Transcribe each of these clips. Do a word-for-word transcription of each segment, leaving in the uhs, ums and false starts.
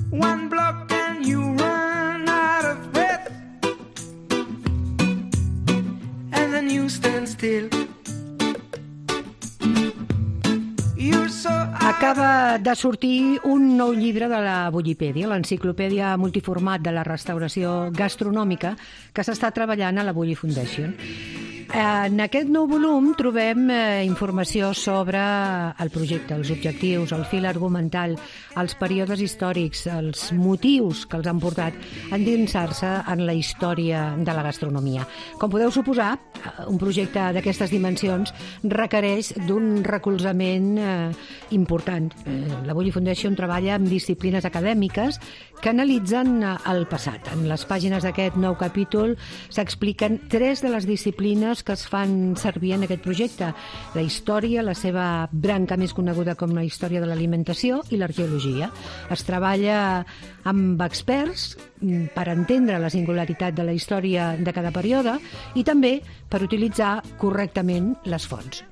one block and you run out of breath, and then you stand still. Acaba de sortir un nou llibre de la Bullipèdia, l'enciclopèdia multiformat de la restauració gastronòmica que s'està treballant a la Bulli Foundation. En aquest nou volum trobem eh, informació sobre el projecte, els objectius, el fil argumental, els períodes històrics, els motius que els han portat a endinsar-se en la història de la gastronomia. Com podeu suposar, un projecte d'aquestes dimensions requereix d'un recolzament eh, important. Eh, la Bulli Foundation treballa amb disciplines acadèmiques que analitzen el passat. En les pàgines d'aquest nou capítol s'expliquen tres de les disciplines que es fan servir en aquest projecte: la història, la seva branca més coneguda com la història de l'alimentació, i l'arqueologia. Es treballa amb experts per entendre la singularitat de la història de cada període i també per utilitzar correctament les fonts.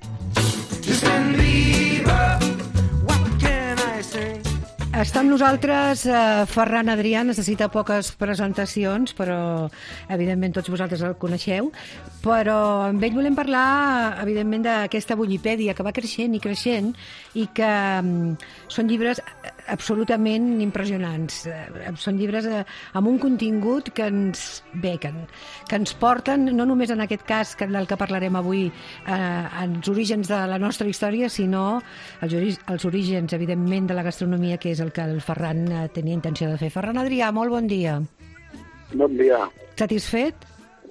Està amb nosaltres eh, Ferran Adrià, necessita poques presentacions, però evidentment tots vosaltres el coneixeu, però amb ell volem parlar evidentment d'aquesta Bullipèdia que va creixent i creixent i que um, són llibres absolutament impressionants. Eh, són llibres eh, amb un contingut que ens, bé, que, que ens porten, no només en aquest cas que, del que parlarem avui, eh, als orígens de la nostra història, sinó als, als orígens, evidentment, de la gastronomia, que és el que el Ferran tenia intenció de fer. Ferran Adrià, molt bon dia. Bon dia. Satisfet?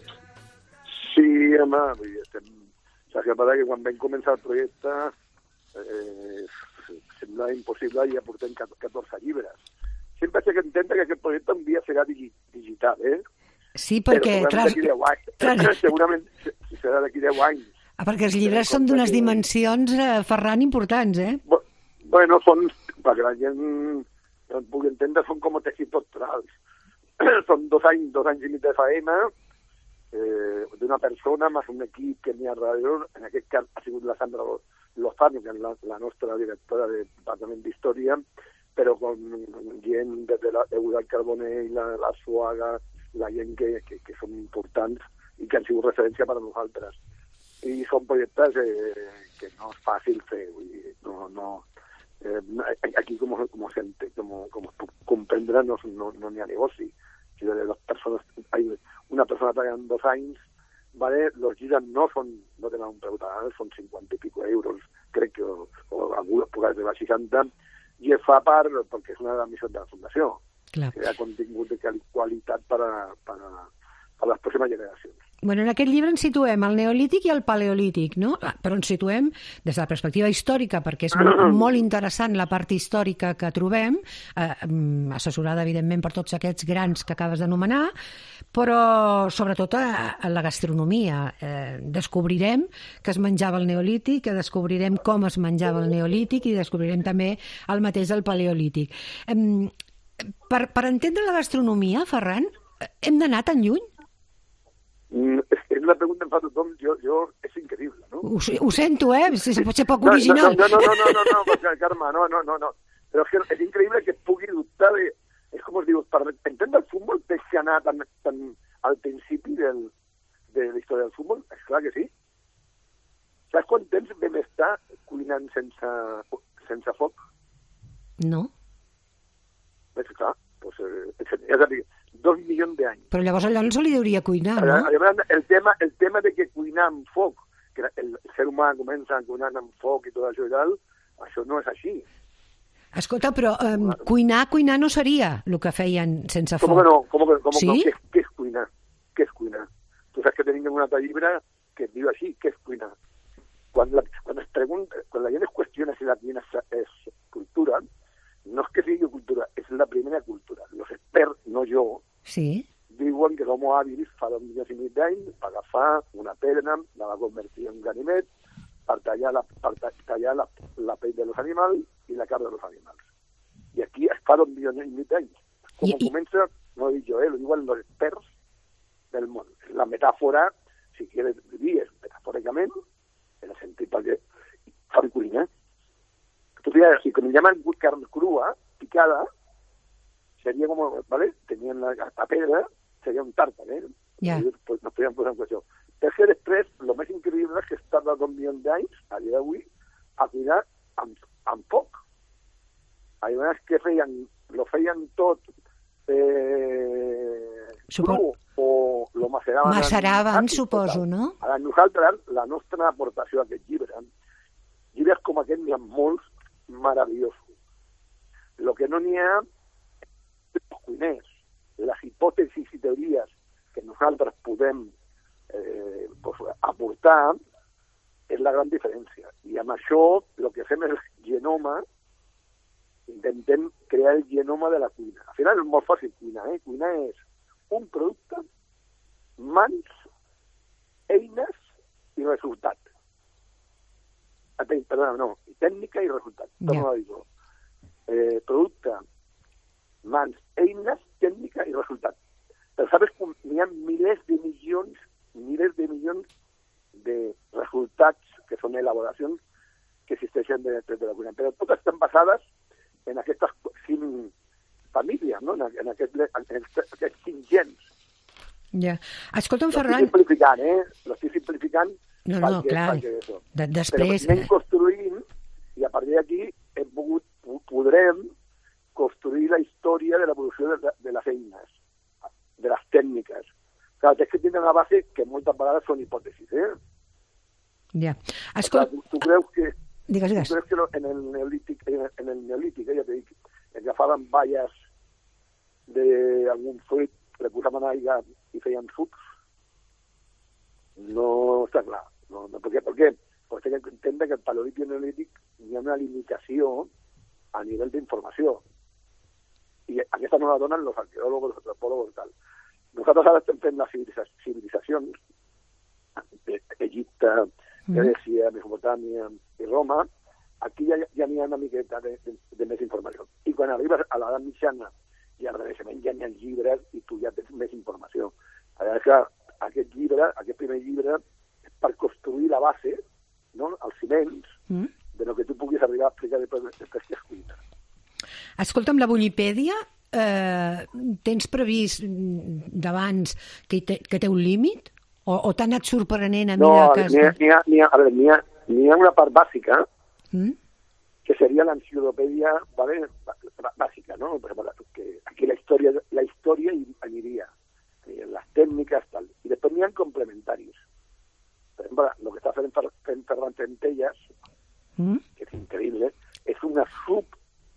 Sí, home, estem... Saps que passa que quan vam començar el projecte eh, sembla impossible i ja portem catorze llibres. Sempre s'ha d'entendre que aquest projecte un dia serà digi digital, eh? Sí, perquè... Però segurament d'aquí deu anys. Tras... Segurament serà d'aquí deu anys. Ah, perquè els llibres són d'unes dimensions, eh, Ferran, importants, eh? Bueno, són... perquè la gent no et pugui entendre, són com teixits doctorals. Són dos anys, dos anys i mig de faena, eh, d'una persona més un equip que n'hi ha darrere. En aquest cas ha sigut la Sandra Lozano, que és la, la nostra directora del Departament d'Història, però con gent des de l'Eudal Carbonell, la, la Suaga, la gent que, que, que són importants i que han sigut referència per a nosaltres. I són projectes eh, que no és fàcil fer, vull dir, no... no Eh, aquí, como, como, gente, como, como comprendrá, no n'hi no, no ha negoci. Si de dos persones, hay una persona treballant dos anys, vale, los giras no son, no tenen un preu tan alt, són cinquanta i pico euros, crec que, o, o algunes poques de la seixanta, i es fa part, perquè és una de les missions de la Fundació, Clar. que hi ha contingut de qualitat per a, per a, per a les pròximes generacions. Bueno, en aquest llibre ens situem al Neolític i al Paleolític, no? Però ens situem des de la perspectiva històrica, perquè és molt, molt interessant la part històrica que trobem, eh, assessorada, evidentment, per tots aquests grans que acabes d'anomenar, però sobretot a, a la gastronomia. Eh, descobrirem que es menjava el Neolític, que descobrirem com es menjava el Neolític i descobrirem també el mateix del Paleolític. Eh, per, per entendre la gastronomia, Ferran, hem d'anar tan lluny? Mm, és una pregunta que em fa tothom, jo, jo, és increïble, no? Ho, ho sento, eh? Si pot ser poc original. No, no, no, no, no, no, no, Carme, no, no, no, no. Però és que és increïble que pugui dubtar de... És com es diu, per entendre el futbol tens que anar tan, tan al principi del, de la història del futbol? És clar que sí. Saps quant temps vam estar cuinant sense, sense foc? No. És clar, doncs, eh, és a dir, dos milions d'anys. Però llavors allò no se li hauria cuinar, no? El tema, el tema de que cuinar amb foc, que el ser humà comença cuinant amb foc i tot això i tal, això no és així. Escolta, però um, cuinar, cuinar no seria el que feien sense foc. Com que no? Com que, com sí? que no? Què, què és cuinar? Què és cuinar? Tu saps que tenim un altre llibre que et diu així, què és cuinar? Quan la, quan es pregunta, quan la gent es qüestiona si la cuina és, és cultura, no és que sigui cultura, és la primera cultura. Els experts, no jo, sí, diuen que l'homo habilis fa dos milions i mig d'anys va agafar una pedra, la va convertir en ganivet per tallar la, per tallar la, la pell de los animals i la carn de los animals. I aquí es fa dos milions i mig d'anys. Com I, comença, no ho dic jo, eh, ho diuen els experts del món. La metàfora, si quieres dir, és metafòricament, en el sentit perquè fan cuina. Tu fíjate, si com llaman carn crua, picada, sería como, ¿vale? Tenían la, la pedra, sería un tàrtar, eh? Yeah. I, pues, nos podíem posar en qüestió. Tercer, després, el més increïble és que es tarda dos milions d'anys, a dia d'avui, a cuinar amb, amb foc. Aleshores, que feien? Lo feien tot eh, Supo... cru o lo maceraven? Maceraven, en... suposo, no? Ara, nosaltres, la nostra aportació a aquest llibre, llibres com aquest n'hi ha molts meravellosos. Lo que no n'hi ha els cuiners, les hipòtesis i teories que nosaltres podem eh, pues, aportar és la gran diferència. I amb això el que fem és el genoma, intentem crear el genoma de la cuina. Al final és molt fàcil cuinar, eh? Cuinar és un producte, mans, eines i resultat. Perdona, no, tècnica i resultat. Torno a dir-ho. Eh, producte, mans, eines, tècnica i resultat. Però sabes que hi ha milers de milions, milers de milions de resultats que són elaboracions que existeixen de, de, de la cuina. Però totes estan basades en aquestes cinc famílies, no? en, en, aquest, en aquests cinc gens. Ja. Escolta'm, Ferran... L'estic simplificant, eh? L'estic simplificant No, no, perquè, clar. perquè De, després... Però anem construint i a partir d'aquí hem pogut, podrem construir la història de l'evolució de, de les eines, de les tècniques. Clar, tens que tindre una base que moltes vegades són hipòtesis, eh? Ja. Escolta... Tu, tu creus que... Digues, digues. Tu creus que en el neolític, en el neolític, eh, ja t'he dit, agafaven balles d'algun fruit, le posaven aigua i feien sucs? No està clar. No, no, ¿por qué? ¿Por qué? Porque hay que entender que el paleolític i el neolític hi ha una limitació a nivell d'informació. I aquesta no la donen els arqueòlegs, els antropòlegs i tal. Nosaltres ara estem fent les civilitzacions, Egipte, Grècia, Mesopotàmia i Roma, aquí ja, ja n'hi ha una miqueta de, de, de més informació. I quan arribes a l'edat mitjana i al Renaixement ja n'hi ha llibres i tu ja tens més informació. Llavors, clar, aquest llibre, aquest primer llibre, per construir la base, no? Els ciments, mm. de lo que tu puguis arribar a explicar després que es cuina. Escolta'm, la Bullipèdia, eh, tens previst d'abans que, te, que té un límit? O, o t'ha anat sorprenent a no, mesura que... No, n'hi ha, n'hi ha, a veure, n'hi ha, n'hi ha una part bàsica, mm. que seria l'enciclopèdia, ¿vale? Bàsica, ¿no? Però, bueno, que aquí la història, la història hi aniria, les tècniques, tal. I després n'hi ha complementaris. Per exemple, el que està fent, fent Ferran Centelles, mm. que és increïble, és una sub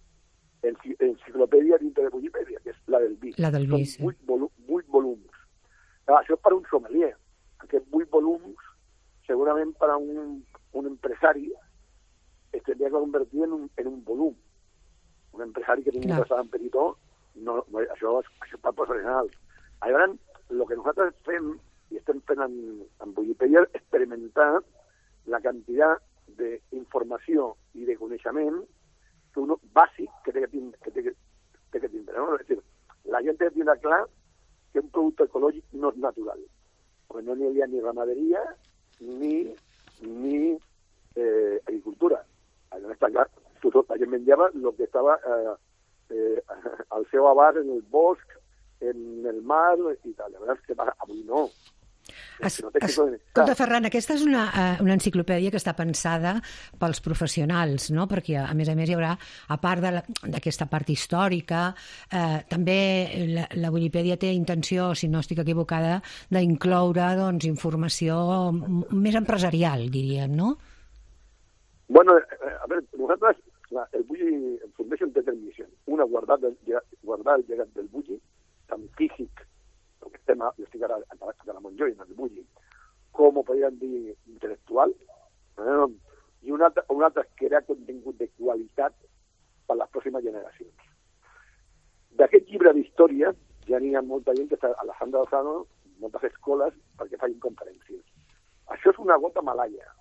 enciclopèdia dintre de Bullipèdia, que és la del vi. La del vi, sí. Vuit, volu vuit volums. Ah, això és per un sommelier. Aquests vuit volums, segurament per a un, un empresari, es tindria que convertir en un, en un volum. Un empresari que tingui un restaurant petitó, no, no, això, això és per professionals. Llavors, el que nosaltres fem, i estem fent en, en Bullipèdia, experimentar la quantitat d'informació i de coneixement que uno, bàsic que té que tindre. Que té que, té que tindre, no? És dir, la gent té que tindre clar que un producte ecològic no és natural, perquè no n'hi havia ni ramaderia ni, ni eh, agricultura. Allà està clar, tot, la gent menjava el que estava eh, eh, al seu abast en el bosc, en el mar i tal. La veritat és que avui no. Es, no es, escolta, Ferran, aquesta és una, uh, una enciclopèdia que està pensada pels professionals, no? Perquè, a més a més, hi haurà, a part d'aquesta part històrica, eh, també la, la Bullipèdia té intenció, si no estic equivocada, d'incloure doncs, informació més empresarial, diríem, no? Bueno, a veure, nosaltres, la, el Bulli Foundation té tres missions. Una, guardar, del, guardar el llegat del Bulli, tant físic, que estem, jo estic ara a la Montjoy, en el Bulli, com ho podríem dir intel·lectual, eh? I un altre, un altre és crear contingut de qualitat per a les pròximes generacions. D'aquest llibre d'història ja n'hi ha molta gent que està a la Sandra Lozano, moltes escoles, perquè facin conferències. Això és una gota malaia.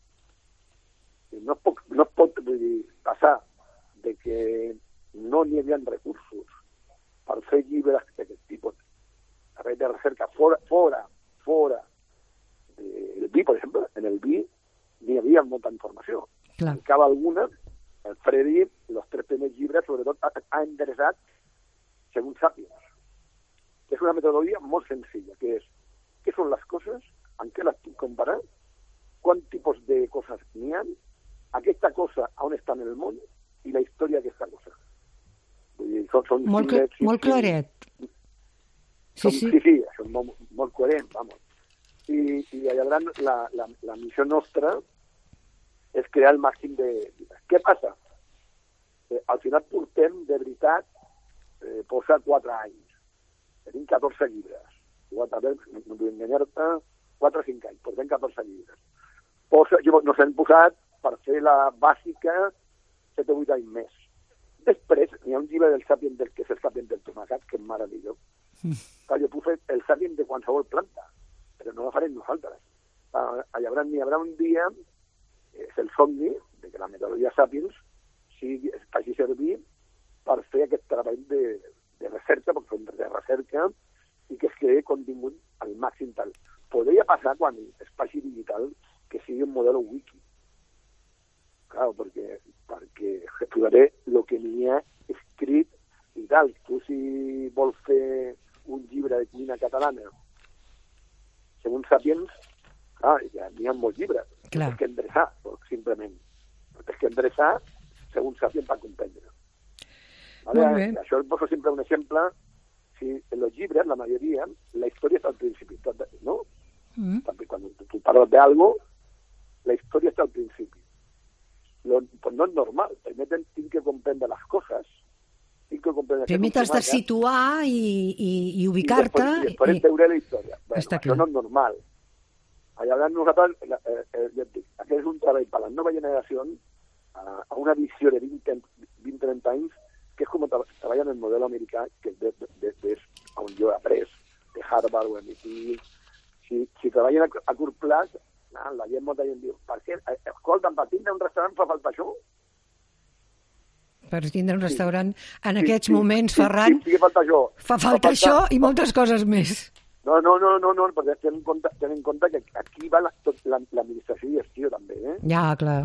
No es pot, no es pot vull dir, passar de que no n'hi havia recursos per fer llibres d'aquest tipus a través de recerca fora, fora, fora del vi, per exemple. En el vi n'hi havia molta informació. En cada alguna, el Freddy, els tres primers llibres, sobretot, ha, ha endreçat según Sapiens, que és una metodologia molt senzilla, que és què són les coses, en què les puc comparar, quants tipus de coses n'hi ha, aquesta cosa on està en el món i la història d'aquesta cosa. Vull dir, són, són molt, cl cinc, molt claret. Sí, sí, sí, sí això és molt, molt coherent, vamos. I, i llavors la, la, la missió nostra és crear el màxim de llibres. Què passa? Eh, al final portem, de veritat, eh, posa quatre anys. Tenim catorze llibres. Igual també, no vull enganyar-te, quatre o cinc anys, portem catorze llibres. Posa, nos hem posat per fer la bàsica set o vuit anys més. Després, hi ha un llibre del Sàpien del que és el Sàpien del tomacat, que és meravellós. Mm. Jo puc fer el Sàpien de qualsevol planta, però no la farem nosaltres. Llavors n'hi haurà un dia, és el somni, de que la metodologia Sàpiens sigui, es faci servir per fer aquest treball de, de recerca, perquè som de recerca, i que es creï contingut al màxim tal. Podria passar quan es faci digital que sigui un model wiki. Claro, perquè, perquè estudiaré el que n'hi ha escrit i tal. Tu, si vols fer un llibre de cuina catalana, segons Sapiens, clar, ja n'hi ha molts llibres. Clar. Tens que endreçar, simplement. Tens que endreçar segons Sapiens per comprendre. Vale? Això et poso sempre un exemple. Si en los llibres, la majoria, la història està al principi, ¿no? Mm. Quan tu parles de algo, la història està al principi. Lo, pues no és normal. Primer tinc que comprendre les coses. Tinc que comprendre... Primer t'has de situar i, i, i ubicar-te... I després, i... veure la història. Bueno, està això no és normal. Llavors nosaltres, eh, eh, ja et dic, aquest és un treball per la nova generació, a, a una visió de vint a trenta anys, que és com treballa en el model americà, que és de, de, de, on jo he après, de Harvard o M I T. Si, si treballen a, a curt plaç, nah, la gent molta gent diu, per què? Escolta'm, per tindre un restaurant fa falta això? Per tindre un restaurant, sí. En sí, aquests sí, moments, sí, Ferran, sí, sí, falta això. fa falta, falta això i moltes coses més. No, no, no, no, no perquè ten en compte, ten en compte que aquí va l'administració la, i gestió també, eh? Ja, clar.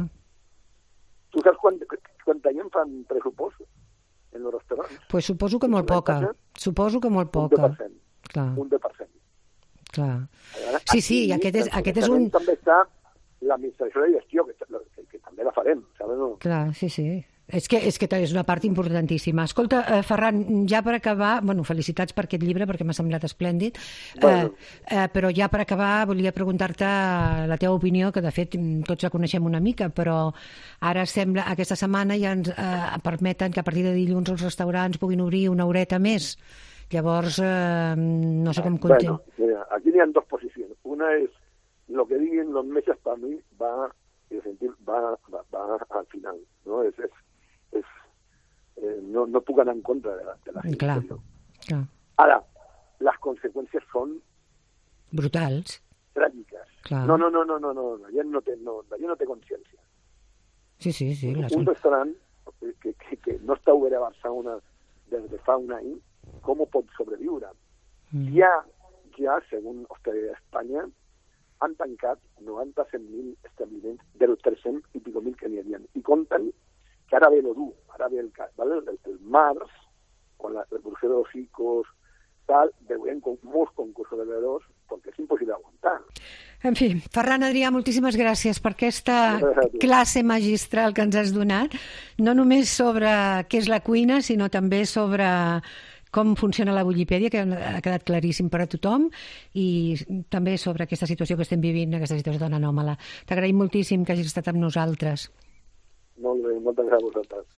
Tu saps quan, quan gent fan pressupost en els restaurants? Pues suposo que molt poca. Suposo que molt poca. Un deu per cent. Clar. Un deu per cent. Clar. Llavors, sí, sí, i aquest és, aquest és un... També està l'administració de gestió, que, que, que també la farem, saps? No? Clar, sí, sí. És que, és que és una part importantíssima. Escolta, eh, Ferran, ja per acabar, bueno, felicitats per aquest llibre, perquè m'ha semblat esplèndid, bueno. eh, eh, però ja per acabar volia preguntar-te la teva opinió, que de fet tots la coneixem una mica, però ara sembla, aquesta setmana ja ens eh, permeten que a partir de dilluns els restaurants puguin obrir una horeta més. Llavors, eh, no sé com content. Bueno, mira, aquí hi ha dos posicions. Una és, lo que diuen los meses para mí va, va, va, va al final, no? És, és És, eh, no, no puc anar en contra de la, de la clar, clar. Ara, les conseqüències són brutals, tràgiques. Clar. No, no, no, no, no, no, la gent no té, no, la gent no té consciència. Sí, sí, sí. Un, les... un restaurant que, que, que no està obert a Barcelona des de fa un any, com pot sobreviure? Mm. Ja, ja, segons Hostaleria d'Espanya, han tancat noranta-set mil establiments dels tres-cents i pico mil que n'hi havia. I compten que ara ve lo dur, ara ve el, ¿vale? el, el març, quan la revolució dels ciclos, tal, veurem con, molts concursos de bevedors, perquè és impossible aguantar. En fi, Ferran Adrià, moltíssimes gràcies per aquesta classe magistral que ens has donat, no només sobre què és la cuina, sinó també sobre com funciona la Bullipèdia, que ha quedat claríssim per a tothom, i també sobre aquesta situació que estem vivint, aquesta situació tan anòmala. T'agraïm moltíssim que hagis estat amb nosaltres. Molt bé, moltes gràcies a vosaltres.